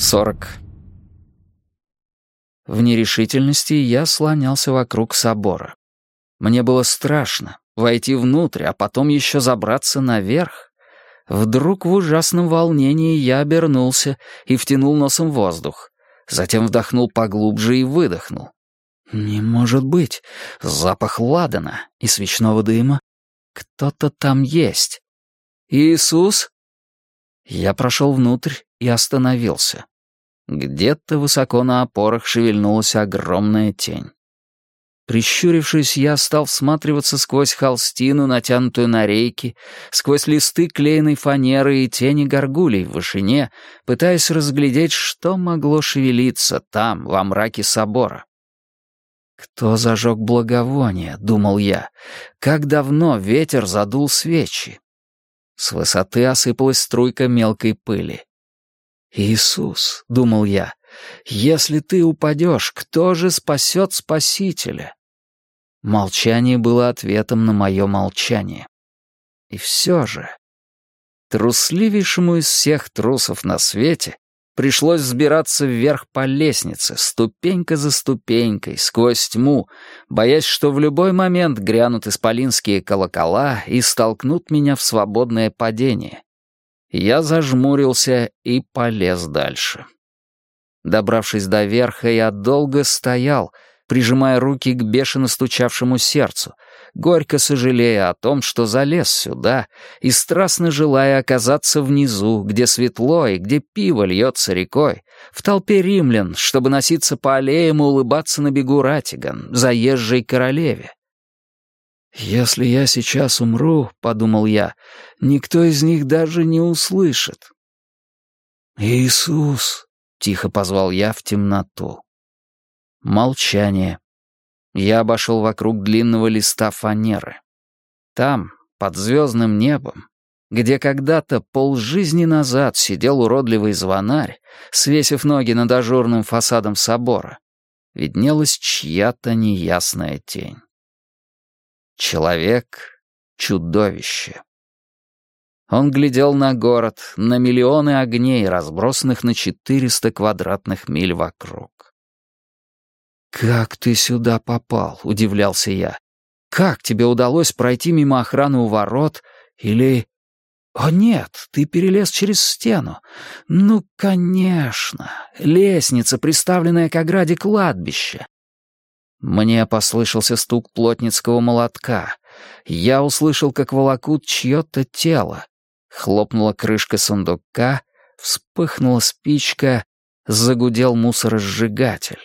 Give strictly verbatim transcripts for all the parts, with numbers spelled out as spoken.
сорок. В нерешительности я слонялся вокруг собора. Мне было страшно войти внутрь, а потом еще забраться наверх. Вдруг в ужасном волнении я обернулся и втянул носом воздух. Затем вдохнул поглубже и выдохнул. Не может быть. Запах ладана и свечного дыма. Кто-то там есть. Иисус? Я прошел внутрь и остановился. Где-то высоко на опорах шевельнулась огромная тень. Прищурившись, я стал всматриваться сквозь холстину, натянутую на рейки, сквозь листы клееной фанеры и тени горгулей в вышине, пытаясь разглядеть, что могло шевелиться там, во мраке собора. «Кто зажег благовоние?» — думал я. «Как давно ветер задул свечи?» С высоты осыпалась струйка мелкой пыли. «Иисус», — думал я, — «если ты упадешь, кто же спасет Спасителя?» Молчание было ответом на мое молчание. И все же, трусливейшему из всех трусов на свете пришлось взбираться вверх по лестнице, ступенька за ступенькой, сквозь тьму, боясь, что в любой момент грянут исполинские колокола и столкнут меня в свободное падение. Я зажмурился и полез дальше. Добравшись до верха, я долго стоял, прижимая руки к бешено стучавшему сердцу, горько сожалея о том, что залез сюда, и страстно желая оказаться внизу, где светло и где пиво льется рекой, в толпе римлян, чтобы носиться по аллеям и улыбаться на бегу ратиган, заезжей королеве. «Если я сейчас умру, — подумал я, — никто из них даже не услышит». «Иисус!» — тихо позвал я в темноту. Молчание. Я обошел вокруг длинного листа фанеры. Там, под звездным небом, где когда-то полжизни назад сидел уродливый звонарь, свесив ноги над ажурным фасадом собора, виднелась чья-то неясная тень. Человек-чудовище. Он глядел на город, на миллионы огней, разбросанных на четыреста квадратных миль вокруг. «Как ты сюда попал?» — удивлялся я. «Как тебе удалось пройти мимо охраны у ворот? Или...» «О нет, ты перелез через стену. Ну, конечно, лестница, приставленная к ограде кладбища». Мне послышался стук плотницкого молотка. Я услышал, как волокут чье-то тело. Хлопнула крышка сундука, вспыхнула спичка, загудел мусоросжигатель.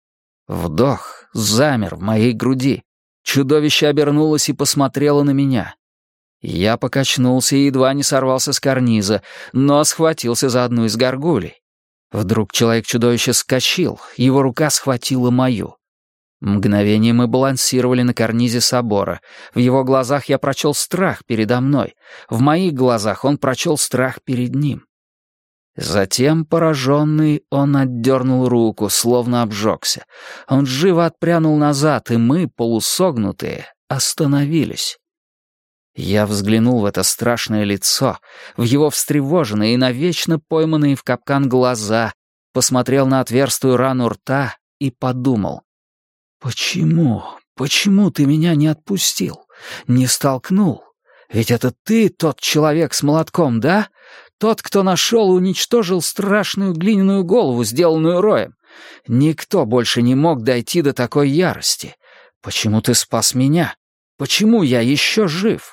Вдох замер в моей груди. Чудовище обернулось и посмотрело на меня. Я покачнулся и едва не сорвался с карниза, но схватился за одну из горгулей. Вдруг человек-чудовище вскочил, его рука схватила мою. Мгновение мы балансировали на карнизе собора. В его глазах я прочел страх передо мной. В моих глазах он прочел страх перед ним. Затем, пораженный, он отдернул руку, словно обжегся. Он живо отпрянул назад, и мы, полусогнутые, остановились. Я взглянул в это страшное лицо, в его встревоженные и навечно пойманные в капкан глаза, посмотрел на отверстую рану рта и подумал. «Почему, почему ты меня не отпустил, не столкнул? Ведь это ты тот человек с молотком, да? Тот, кто нашел и уничтожил страшную глиняную голову, сделанную роем. Никто больше не мог дойти до такой ярости. Почему ты спас меня? Почему я еще жив?»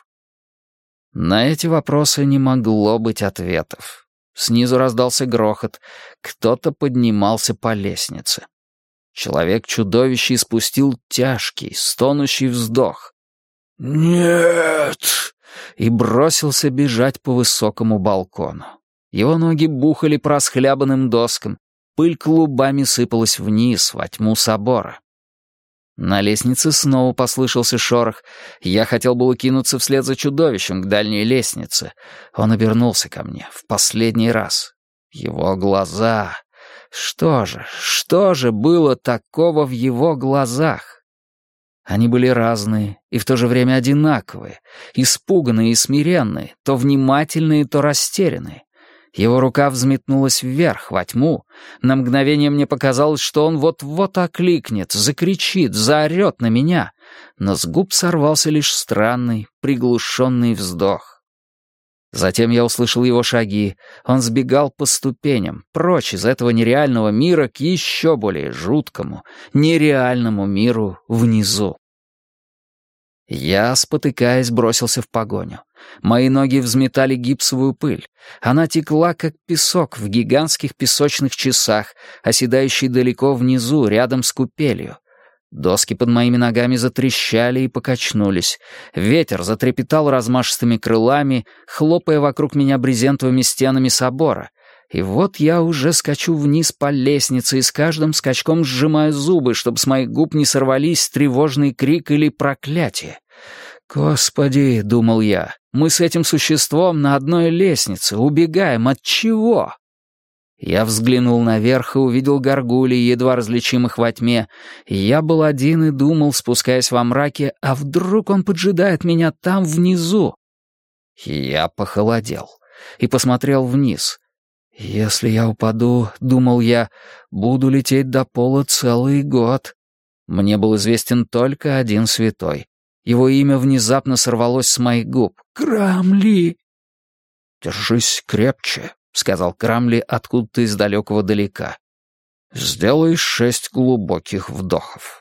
На эти вопросы не могло быть ответов. Снизу раздался грохот. Кто-то поднимался по лестнице. Человек-чудовище испустил тяжкий, стонущий вздох. «Нет!» и бросился бежать по высокому балкону. Его ноги бухали по расхлябанным доскам, пыль клубами сыпалась вниз, во тьму собора. На лестнице снова послышался шорох. Я хотел было кинуться вслед за чудовищем к дальней лестнице. Он обернулся ко мне в последний раз. Его глаза... Что же, что же было такого в его глазах? Они были разные и в то же время одинаковые, испуганные и смиренные, то внимательные, то растерянные. Его рука взметнулась вверх, во тьму. На мгновение мне показалось, что он вот-вот окликнет, закричит, заорет на меня. Но с губ сорвался лишь странный, приглушенный вздох. Затем я услышал его шаги. Он сбегал по ступеням, прочь из этого нереального мира к еще более жуткому, нереальному миру внизу. Я, спотыкаясь, бросился в погоню. Мои ноги взметали гипсовую пыль. Она текла, как песок в гигантских песочных часах, оседающей далеко внизу, рядом с купелью. Доски под моими ногами затрещали и покачнулись. Ветер затрепетал размашистыми крылами, хлопая вокруг меня брезентовыми стенами собора. И вот я уже скачу вниз по лестнице и с каждым скачком сжимаю зубы, чтобы с моих губ не сорвались тревожный крик или проклятие. «Господи», — думал я, — «мы с этим существом на одной лестнице, убегаем от чего?» Я взглянул наверх и увидел горгулей, едва различимых во тьме, и я был один и думал, спускаясь во мраке, а вдруг он поджидает меня там внизу? Я похолодел и посмотрел вниз. «Если я упаду, — думал я, — буду лететь до пола целый год». Мне был известен только один святой. Его имя внезапно сорвалось с моих губ. «Крамли!» «Держись крепче», — сказал Крамли откуда-то из далекого далека. «Сделай шесть глубоких вдохов».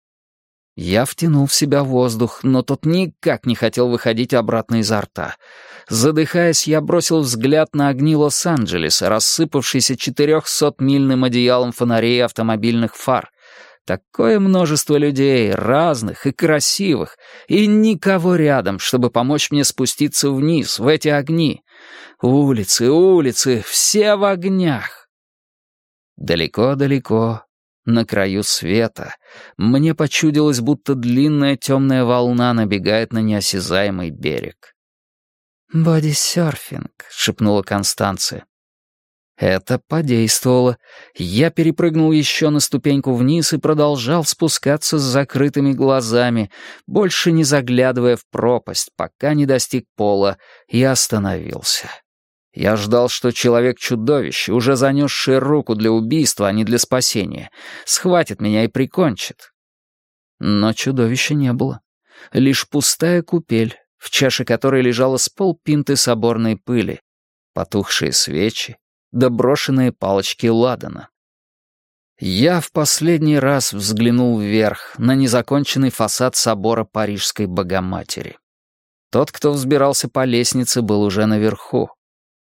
Я втянул в себя воздух, но тот никак не хотел выходить обратно изо рта. Задыхаясь, я бросил взгляд на огни Лос-Анджелеса, рассыпавшиеся четырехсотмильным одеялом фонарей и автомобильных фар. Такое множество людей, разных и красивых, и никого рядом, чтобы помочь мне спуститься вниз, в эти огни. Улицы, улицы, все в огнях. Далеко-далеко, на краю света, мне почудилось, будто длинная темная волна набегает на неосязаемый берег. «Бодисерфинг», — шепнула Констанция. Это подействовало. Я перепрыгнул еще на ступеньку вниз и продолжал спускаться с закрытыми глазами, больше не заглядывая в пропасть, пока не достиг пола, и остановился. Я ждал, что человек-чудовище, уже занесший руку для убийства, а не для спасения, схватит меня и прикончит. Но чудовища не было. Лишь пустая купель, в чаше которой лежало с полпинты соборной пыли, потухшие свечи, да брошенные палочки ладана. Я в последний раз взглянул вверх на незаконченный фасад собора Парижской Богоматери. Тот, кто взбирался по лестнице, был уже наверху.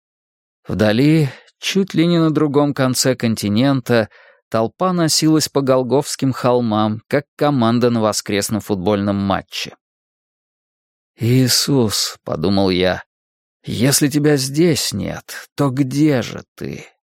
Вдали, чуть ли не на другом конце континента, толпа носилась по Голгофским холмам, как команда на воскресном футбольном матче. «Иисус», — подумал я, — «если тебя здесь нет, то где же ты?»